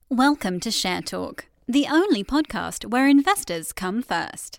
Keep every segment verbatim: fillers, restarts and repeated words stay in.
Welcome to Share Talk, the only podcast where investors come first.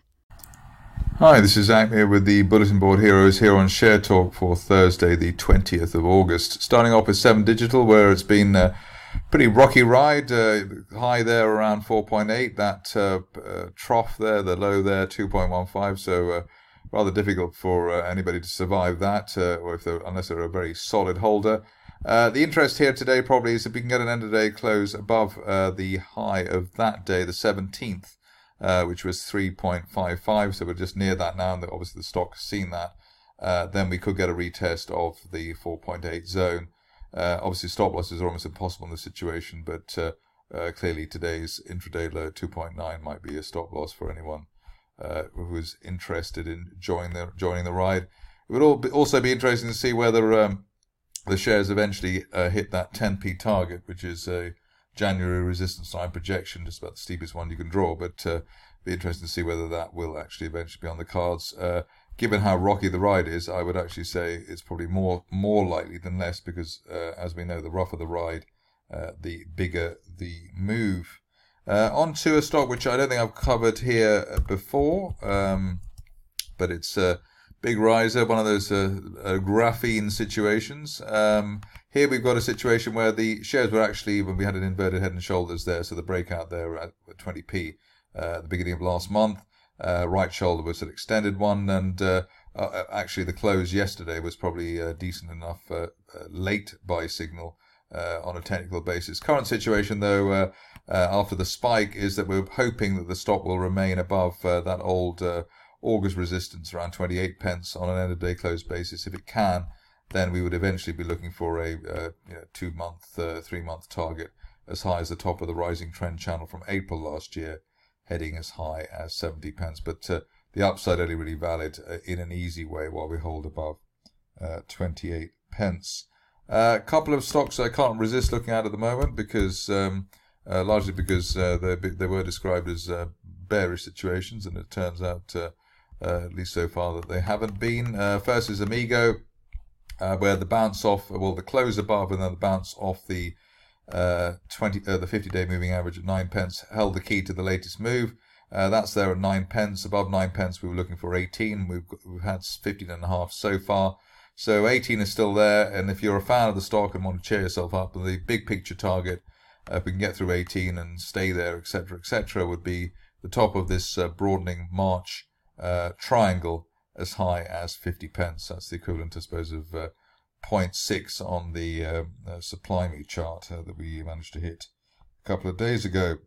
Hi, this is Zach here with the Bulletin Board Heroes here on Share Talk for Thursday, the twentieth of August. Starting off with Seven Digital, where it's been a pretty rocky ride. Uh, high there around four point eight. That uh, uh, trough there, the low there, two point one five. So uh, rather difficult for uh, anybody to survive that, uh, or if they're, unless they're a very solid holder. Uh, the interest here today probably is if we can get an end of day close above uh, the high of that day, the seventeenth, uh, which was three point five five. So we're just near that now, and obviously the stock has seen that. Uh, then we could get a retest of the four point eight zone. Uh, obviously, stop losses are almost impossible in this situation, but uh, uh, clearly today's intraday low two point nine might be a stop loss for anyone uh, who's interested in joining the joining the ride. It would all be, also be interesting to see whether um, the shares eventually uh, hit that ten p target, which is a January resistance line projection, just about the steepest one you can draw. But uh, be interesting to see whether that will actually eventually be on the cards. Uh, given how rocky the ride is, I would actually say it's probably more more likely than less, because uh, as we know, the rougher the ride, uh, the bigger the move. Uh, on to a stock which I don't think I've covered here before, um, but it's uh, big riser, one of those uh, uh, graphene situations. Um, here we've got a situation where the shares were actually, when we had an inverted head and shoulders there, so the breakout there at twenty p uh, at the beginning of last month. Uh, right shoulder was an extended one, and uh, uh, actually the close yesterday was probably a decent enough uh, uh, late buy signal uh, on a technical basis. Current situation though, uh, uh, after the spike, is that we're hoping that the stock will remain above uh, that old uh, August resistance around twenty-eight pence on an end of day close basis. If it can, then we would eventually be looking for a uh, you know, two month, uh, three month target as high as the top of the rising trend channel from April last year, heading as high as seventy pence. But uh, the upside only really valid uh, in an easy way while we hold above uh, twenty-eight pence. A uh, couple of stocks I can't resist looking at at the moment, because um, uh, largely because uh, they, they were described as uh, bearish situations, and it turns out uh, Uh, at least so far that they haven't been. Uh, first is Amigo, uh, where the bounce off, well, the close above and then the bounce off the uh, twenty, uh, the fifty-day moving average at nine pence held the key to the latest move. Uh, that's there at nine pence. Above nine pence, we were looking for eighteen. We've got, we've had fifteen and a half so far, so eighteen is still there. And if you're a fan of the stock and want to cheer yourself up, the big picture target, uh, if we can get through eighteen and stay there, et cetera, et cetera, would be the top of this uh, broadening March Uh, triangle as high as fifty pence. That's the equivalent, I suppose, of uh, zero point six on the uh, uh, supply me chart uh, that we managed to hit a couple of days ago.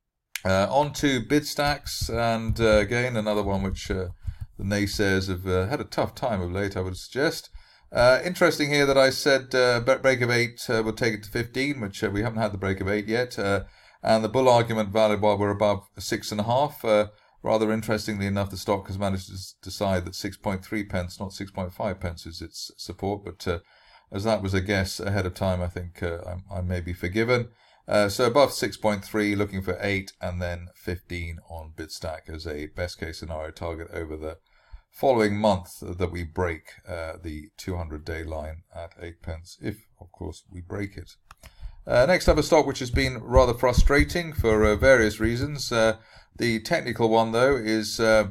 Uh, on to BidStacks, and uh, again, another one which uh, the naysayers have uh, had a tough time of late, I would suggest. Uh, interesting here that I said uh, break of eight uh, would take it to fifteen, which uh, we haven't had the break of eight yet. Uh, and the bull argument valid while we're above six and a half. Uh, Rather interestingly enough, the stock has managed to decide that six point three pence, not six point five pence, is its support. But uh, as that was a guess ahead of time, I think uh, I, I may be forgiven. Uh, so above six point three, looking for eight, and then fifteen on BidStack as a best case scenario target over the following month that we break uh, the two hundred day line at eight pence, if of course we break it. Uh, next up, a stock which has been rather frustrating for uh, various reasons. Uh, the technical one, though, is uh,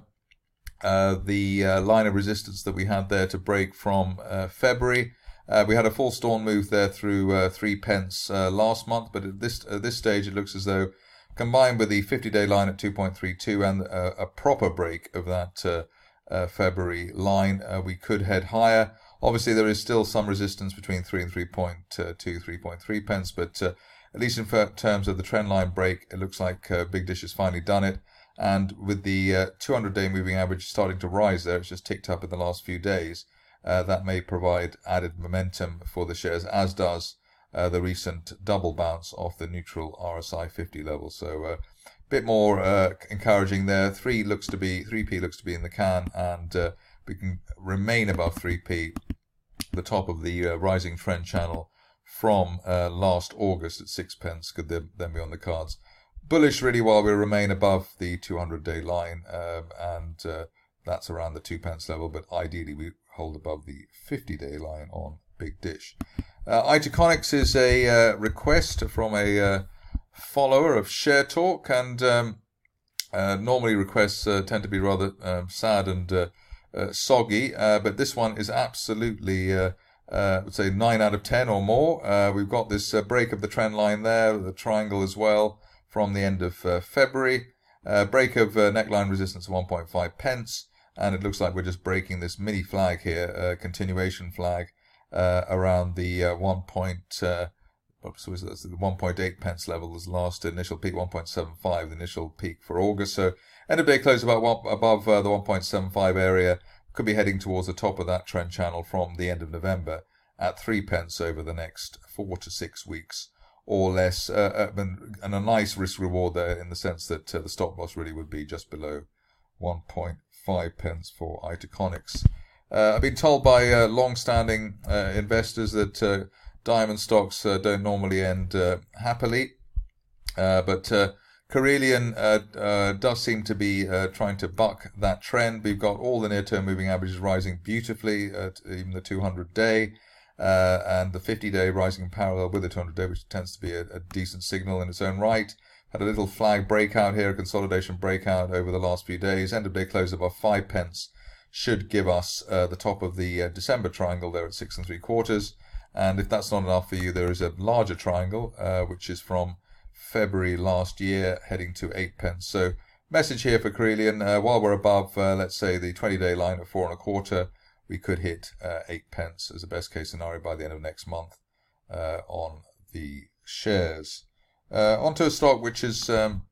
uh, the uh, line of resistance that we had there to break from uh, February. Uh, we had a full storm move there through uh, three pence uh, last month, but at this at this stage, it looks as though, combined with the fifty-day line at two point three two and uh, a proper break of that uh, uh, February line, uh, we could head higher. Obviously, there is still some resistance between three and three point two, three point three pence, but uh, at least in terms of the trend line break, it looks like uh, Big Dish has finally done it. And with the uh, two hundred day moving average starting to rise there, it's just ticked up in the last few days. Uh, that may provide added momentum for the shares, as does uh, the recent double bounce off the neutral R S I fifty level. So a uh, bit more uh, encouraging there. Three looks to be three p looks to be in the can, and uh, we can remain above three p, the top of the uh, rising trend channel from uh, last August at six pence could then, then be on the cards. Bullish really while we remain above the two hundred day line, um, and uh, that's around the two pence level, but ideally we hold above the fifty day line on Big Dish. Uh, Itaconix is a uh, request from a uh, follower of Share Talk, and um, uh, normally requests uh, tend to be rather um, sad and uh, uh, soggy, uh, but this one is absolutely, uh, uh, I would say, nine out of ten or more. Uh, we've got this uh, break of the trend line there, the triangle as well, from the end of uh, February. Uh, break of uh, neckline resistance of one point five pence, and it looks like we're just breaking this mini flag here, uh, continuation flag, uh, around the uh, one. Uh, so the one point eight pence level was last initial peak, one point seven five, the initial peak for August. So end of day close about one, above uh, the one point seven five area, could be heading towards the top of that trend channel from the end of November at three pence over the next four to six weeks. Or less, uh, and, and a nice risk reward there in the sense that uh, the stop loss really would be just below one point five pence for Itaconix. Uh, I've been told by uh, long-standing uh, investors that uh, diamond stocks uh, don't normally end uh, happily, uh, but uh, Carelion uh, uh, does seem to be uh, trying to buck that trend. We've got all the near-term moving averages rising beautifully, at even the two hundred day. Uh, and the fifty day rising in parallel with the two hundred day, which tends to be a, a decent signal in its own right. Had a little flag breakout here, a consolidation breakout over the last few days. End of day close above five pence should give us uh, the top of the uh, December triangle there at six and three quarters. And if that's not enough for you, there is a larger triangle, uh, which is from February last year, heading to eight pence. So message here for Carelion, uh, while we're above, uh, let's say, the twenty day line of four and a quarter, we could hit uh, eight pence as a best case scenario by the end of next month uh, on the shares. Uh, onto a stock which is, um,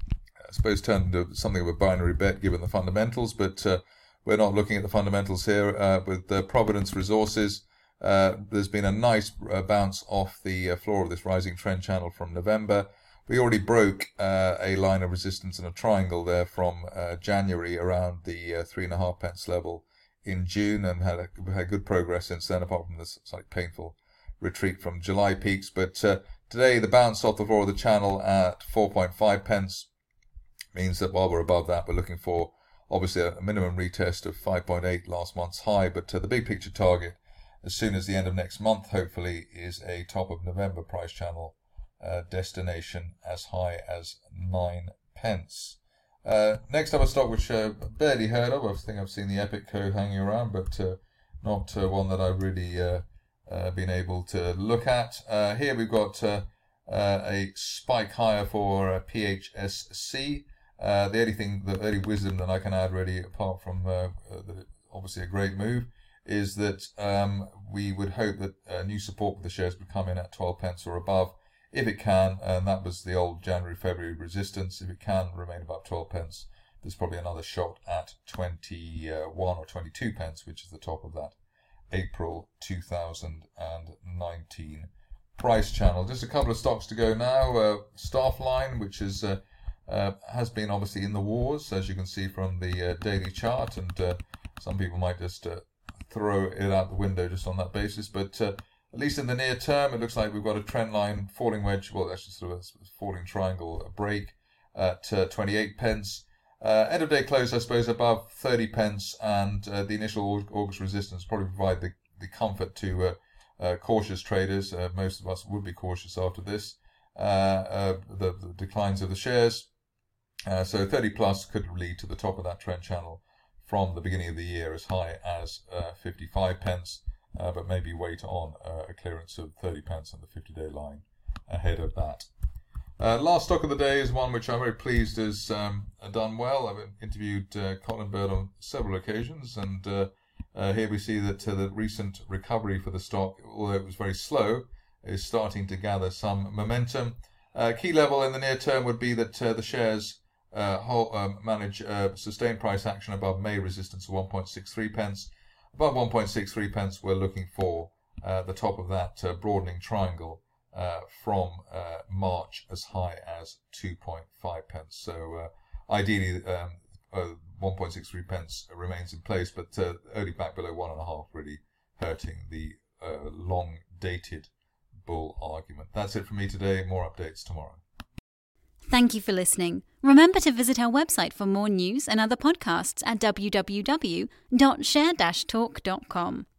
I suppose, turned into something of a binary bet given the fundamentals, but uh, we're not looking at the fundamentals here. Uh, with uh, Providence Resources, uh, there's been a nice uh, bounce off the uh, floor of this rising trend channel from November. We already broke uh, a line of resistance and a triangle there from uh, January around the uh, three and a half pence level in June, and had a, had good progress since then, apart from this slightly painful retreat from July peaks. But uh, today, the bounce off the floor of the channel at four point five pence means that while we're above that, we're looking for obviously a minimum retest of five point eight last month's high. But uh, the big picture target, as soon as the end of next month, hopefully, is a top of November price channel uh, destination as high as nine pence. Uh, next up, a stock which uh, barely heard of. I think I've seen the Epic code hanging around, but uh, not uh, one that I've really uh, uh, been able to look at. Uh, here we've got uh, uh, a spike higher for uh, P H S C. Uh, the only thing, the only wisdom that I can add really, apart from uh, the, obviously a great move, is that um, we would hope that uh, new support for the shares would come in at twelve pence or above. If it can, and that was the old January-February resistance, if it can remain above twelve pence, there's probably another shot at twenty-one or twenty-two pence, which is the top of that April two thousand nineteen price channel. Just a couple of stocks to go now. Uh, Staffline, which is uh, uh, has been obviously in the wars, as you can see from the uh, daily chart, and uh, some people might just uh, throw it out the window just on that basis, but uh, at least in the near term, it looks like we've got a trend line falling wedge, well, actually sort of a falling triangle a break at uh, twenty-eight pence. Uh, end of day close, I suppose, above thirty pence, and uh, the initial August resistance probably provide the, the comfort to uh, uh, cautious traders. Uh, most of us would be cautious after this, uh, uh, the, the declines of the shares. Uh, so thirty plus could lead to the top of that trend channel from the beginning of the year as high as uh, fifty-five pence. Uh, but maybe wait on uh, a clearance of thirty pence on the fifty day line ahead of that. Uh, last stock of the day is one which I'm very pleased has um, done well. I've interviewed uh, Colin Bird on several occasions, and uh, uh, here we see that uh, the recent recovery for the stock, although it was very slow, is starting to gather some momentum. Uh, key level in the near term would be that uh, the shares uh, whole, um, manage uh, sustained price action above May resistance of one point six three pence. Above one point six three pence, we're looking for uh, the top of that uh, broadening triangle uh, from uh, March as high as two point five pence. So uh, ideally, um, uh, one point six three pence remains in place, but uh, only back below one and a half, really hurting the uh, long-dated bull argument. That's it from me today. More updates tomorrow. Thank you for listening. Remember to visit our website for more news and other podcasts at w w w dot share dash talk dot com.